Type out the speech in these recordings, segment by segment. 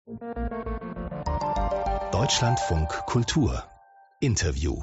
Deutschlandfunk Kultur Interview.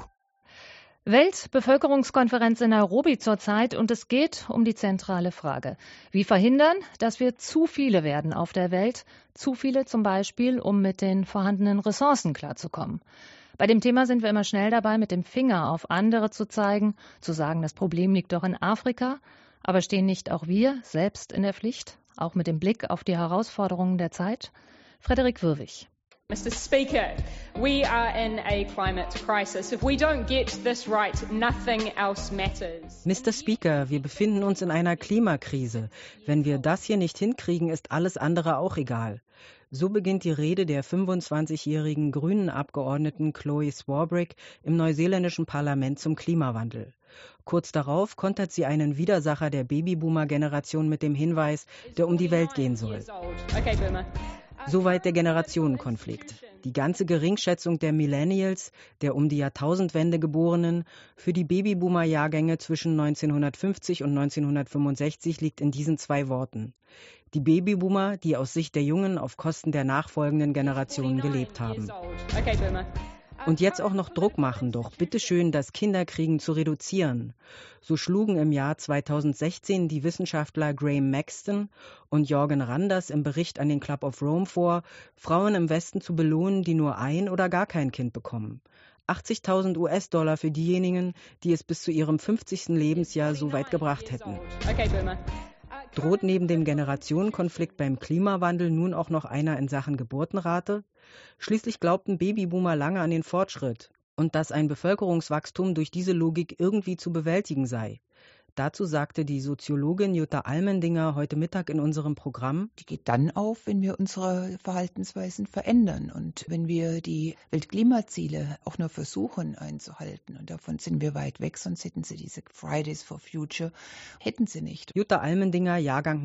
Weltbevölkerungskonferenz in Nairobi zurzeit und es geht um die zentrale Frage. Wie verhindern, dass wir zu viele werden auf der Welt? Zu viele zum Beispiel, um mit den vorhandenen Ressourcen klarzukommen. Bei dem Thema sind wir immer schnell dabei, mit dem Finger auf andere zu zeigen, zu sagen, das Problem liegt doch in Afrika. Aber stehen nicht auch wir selbst in der Pflicht, auch mit dem Blick auf die Herausforderungen der Zeit? Frederik Wirwig. Mr. Speaker, we are in a climate crisis. If we don't get this right, nothing else matters. Mr. Speaker, wir befinden uns in einer Klimakrise. Wenn wir das hier nicht hinkriegen, ist alles andere auch egal. So beginnt die Rede der 25-jährigen grünen Abgeordneten Chloe Swarbrick im neuseeländischen Parlament zum Klimawandel. Kurz darauf kontert sie einen Widersacher der Babyboomer-Generation mit dem Hinweis, der um die Welt gehen soll. Okay, Boomer. Soweit der Generationenkonflikt. Die ganze Geringschätzung der Millennials, der um die Jahrtausendwende Geborenen, für die Babyboomer-Jahrgänge zwischen 1950 und 1965 liegt in diesen zwei Worten. Die Babyboomer, die aus Sicht der Jungen auf Kosten der nachfolgenden Generationen gelebt haben. Okay, Boomer. Und jetzt auch noch Druck machen, doch bitteschön das Kinderkriegen zu reduzieren. So schlugen im Jahr 2016 die Wissenschaftler Graham Maxton und Jorgen Randers im Bericht an den Club of Rome vor, Frauen im Westen zu belohnen, die nur ein oder gar kein Kind bekommen. 80.000 US-Dollar für diejenigen, die es bis zu ihrem 50. Lebensjahr so weit gebracht hätten. Okay, Boomer. Droht neben dem Generationenkonflikt beim Klimawandel nun auch noch einer in Sachen Geburtenrate? Schließlich glaubten Babyboomer lange an den Fortschritt und dass ein Bevölkerungswachstum durch diese Logik irgendwie zu bewältigen sei. Dazu sagte die Soziologin Jutta Almendinger heute Mittag in unserem Programm: Die geht dann auf, wenn wir unsere Verhaltensweisen verändern und wenn wir die Weltklimaziele auch nur versuchen einzuhalten. Und davon sind wir weit weg, sonst hätten sie diese Fridays for Future, hätten sie nicht. Jutta Almendinger, Jahrgang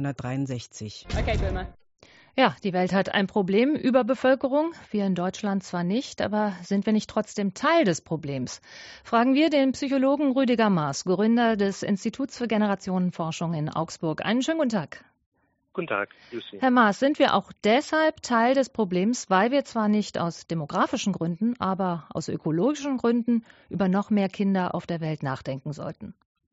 1963. Okay, Boomer. Ja, die Welt hat ein Problem, Überbevölkerung. Wir in Deutschland zwar nicht, aber sind wir nicht trotzdem Teil des Problems? Fragen wir den Psychologen Rüdiger Maaß, Gründer des Instituts für Generationenforschung in Augsburg. Einen schönen guten Tag. Guten Tag, grüß Sie. Herr Maaß, sind wir auch deshalb Teil des Problems, weil wir zwar nicht aus demografischen Gründen, aber aus ökologischen Gründen über noch mehr Kinder auf der Welt nachdenken sollten?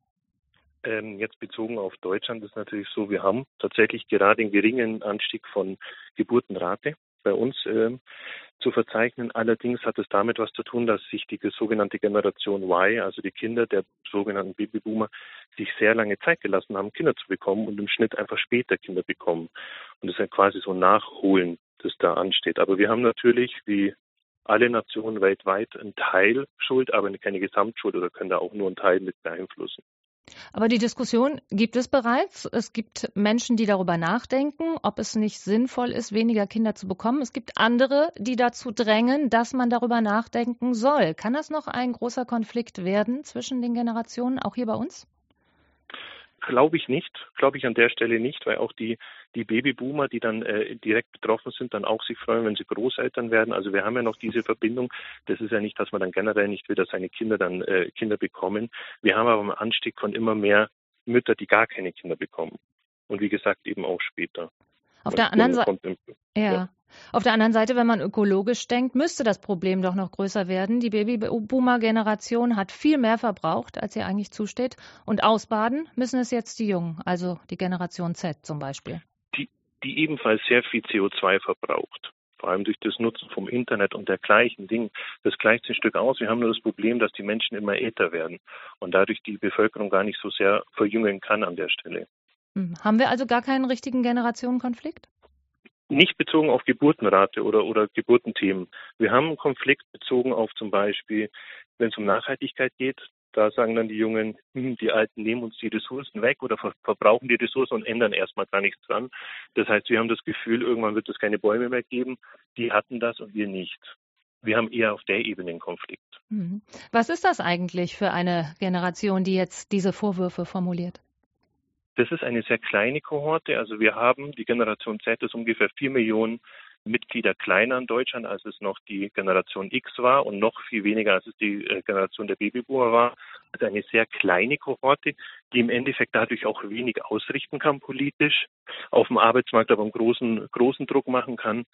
Jetzt bezogen auf Deutschland ist natürlich so, wir haben tatsächlich gerade einen geringen Anstieg von Geburtenrate bei uns zu verzeichnen. Allerdings hat es damit was zu tun, dass sich die sogenannte Generation Y, also die Kinder der sogenannten Babyboomer, sich sehr lange Zeit gelassen haben, Kinder zu bekommen und im Schnitt einfach später Kinder bekommen. Und das ist ja quasi so ein Nachholen, das da ansteht. Aber wir haben natürlich, wie alle Nationen weltweit, einen Teil Schuld, aber keine Gesamtschuld oder können da auch nur einen Teil mit beeinflussen. Aber die Diskussion gibt es bereits. Es gibt Menschen, die darüber nachdenken, ob es nicht sinnvoll ist, weniger Kinder zu bekommen. Es gibt andere, die dazu drängen, dass man darüber nachdenken soll. Kann das noch ein großer Konflikt werden zwischen den Generationen, auch hier bei uns? Glaube ich an der Stelle nicht, weil auch die Babyboomer, die dann direkt betroffen sind, dann auch sich freuen, wenn sie Großeltern werden. Also wir haben ja noch diese Verbindung. Das ist ja nicht, dass man dann generell nicht will, dass seine Kinder dann Kinder bekommen. Wir haben aber einen Anstieg von immer mehr Mütter, die gar keine Kinder bekommen. Und wie gesagt, eben auch später. Auf der anderen Seite, Auf der anderen Seite, wenn man ökologisch denkt, müsste das Problem doch noch größer werden. Die Babyboomer-Generation hat viel mehr verbraucht, als ihr eigentlich zusteht. Und ausbaden müssen es jetzt die Jungen, also die Generation Z zum Beispiel. Die ebenfalls sehr viel CO2 verbraucht. Vor allem durch das Nutzen vom Internet und dergleichen Dingen. Das gleicht sich ein Stück aus. Wir haben nur das Problem, dass die Menschen immer älter werden und dadurch die Bevölkerung gar nicht so sehr verjüngen kann an der Stelle. Haben wir also gar keinen richtigen Generationenkonflikt? Nicht bezogen auf Geburtenrate oder Geburtenthemen. Wir haben einen Konflikt bezogen auf zum Beispiel, wenn es um Nachhaltigkeit geht. Da sagen dann die Jungen, die Alten nehmen uns die Ressourcen weg oder verbrauchen die Ressourcen und ändern erstmal gar nichts dran. Das heißt, wir haben das Gefühl, irgendwann wird es keine Bäume mehr geben. Die hatten das und wir nicht. Wir haben eher auf der Ebene einen Konflikt. Was ist das eigentlich für eine Generation, die jetzt diese Vorwürfe formuliert? Das ist eine sehr kleine Kohorte. Also wir haben, die Generation Z ist ungefähr 4 Millionen Mitglieder kleiner in Deutschland, als es noch die Generation X war und noch viel weniger, als es die Generation der Babyboomer war. Also eine sehr kleine Kohorte, die im Endeffekt dadurch auch wenig ausrichten kann politisch, auf dem Arbeitsmarkt aber einen großen Druck machen kann.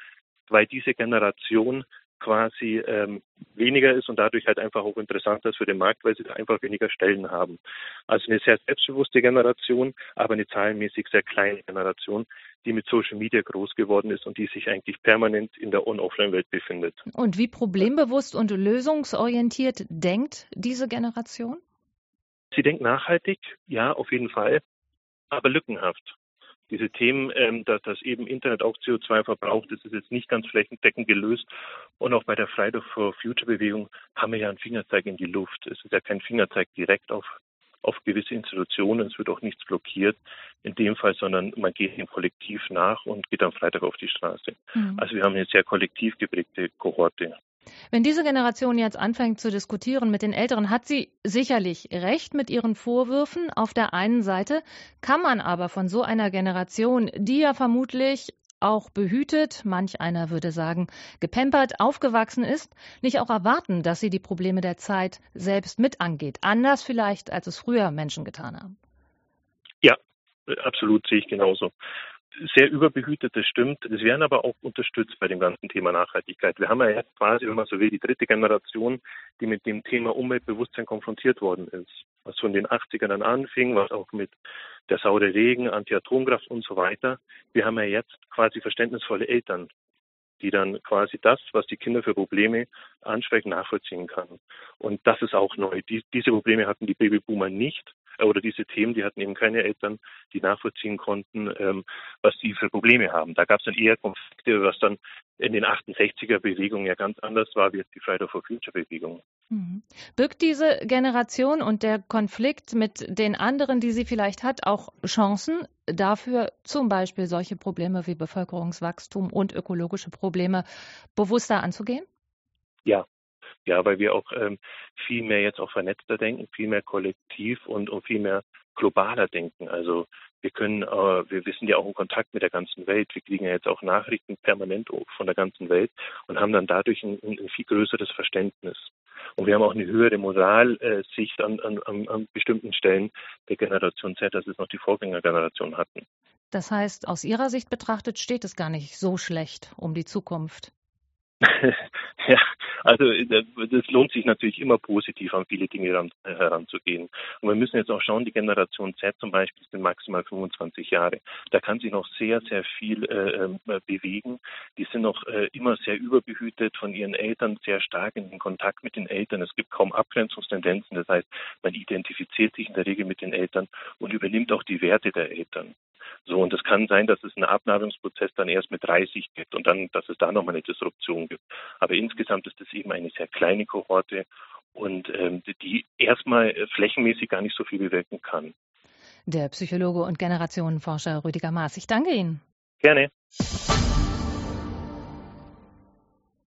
weil diese Generation quasi weniger ist und dadurch halt einfach auch interessanter ist für den Markt, weil sie da einfach weniger Stellen haben. Also eine sehr selbstbewusste Generation, aber eine zahlenmäßig sehr kleine Generation, die mit Social Media groß geworden ist und die sich eigentlich permanent in der On-Offline-Welt befindet. Und wie problembewusst und lösungsorientiert denkt diese Generation? Sie denkt nachhaltig, ja, auf jeden Fall, aber lückenhaft. Diese Themen, dass eben Internet auch CO2 verbraucht, das ist jetzt nicht ganz flächendeckend gelöst. Und auch bei der Friday for Future Bewegung haben wir ja einen Fingerzeig in die Luft. Es ist ja kein Fingerzeig direkt auf gewisse Institutionen. Es wird auch nichts blockiert in dem Fall, sondern man geht dem Kollektiv nach und geht am Freitag auf die Straße. Also wir haben eine sehr kollektiv geprägte Kohorte. Wenn diese Generation jetzt anfängt zu diskutieren mit den Älteren, hat sie sicherlich recht mit ihren Vorwürfen. Auf der einen Seite kann man aber von so einer Generation, die ja vermutlich auch behütet, manch einer würde sagen, gepampert, aufgewachsen ist, nicht auch erwarten, dass sie die Probleme der Zeit selbst mit angeht. Anders vielleicht, als es früher Menschen getan haben. Ja, absolut, sehe ich genauso. Sehr überbehütet, das stimmt. Es werden aber auch unterstützt bei dem ganzen Thema Nachhaltigkeit. Wir haben ja jetzt quasi, wenn man so will, die dritte Generation, die mit dem Thema Umweltbewusstsein konfrontiert worden ist. Was von den 80ern dann anfing, was auch mit der saure Regen, Anti-Atomkraft und so weiter. Wir haben ja jetzt quasi verständnisvolle Eltern, die dann quasi das, was die Kinder für Probleme ansprechen, nachvollziehen kann. Und das ist auch neu. Diese Probleme hatten die Babyboomer nicht. Oder diese Themen, die hatten eben keine Eltern, die nachvollziehen konnten, was die für Probleme haben. Da gab es dann eher Konflikte, was dann in den 68er-Bewegungen ja ganz anders war, wie jetzt die Friday for Future-Bewegung. Birgt diese Generation und der Konflikt mit den anderen, die sie vielleicht hat, auch Chancen dafür, zum Beispiel solche Probleme wie Bevölkerungswachstum und ökologische Probleme bewusster anzugehen? Ja, weil wir auch viel mehr jetzt auch vernetzter denken, viel mehr kollektiv und viel mehr globaler denken. Also wir sind ja auch in Kontakt mit der ganzen Welt. Wir kriegen ja jetzt auch Nachrichten permanent von der ganzen Welt und haben dann dadurch ein viel größeres Verständnis. Und wir haben auch eine höhere Moralsicht an bestimmten Stellen der Generation Z, als es noch die Vorgängergeneration hatten. Das heißt, aus Ihrer Sicht betrachtet steht es gar nicht so schlecht um die Zukunft. Ja, also das lohnt sich natürlich immer positiv an viele Dinge heranzugehen. Und wir müssen jetzt auch schauen, die Generation Z zum Beispiel sind maximal 25 Jahre. Da kann sich noch sehr, sehr viel bewegen. Die sind noch immer sehr überbehütet von ihren Eltern, sehr stark in den Kontakt mit den Eltern. Es gibt kaum Abgrenzungstendenzen. Das heißt, man identifiziert sich in der Regel mit den Eltern und übernimmt auch die Werte der Eltern. So, und es kann sein, dass es einen Abnabelungsprozess dann erst mit 30 gibt und dann, dass es da nochmal eine Disruption gibt. Aber insgesamt ist es eben eine sehr kleine Kohorte und die erstmal flächenmäßig gar nicht so viel bewirken kann. Der Psychologe und Generationenforscher Rüdiger Maaß. Ich danke Ihnen. Gerne.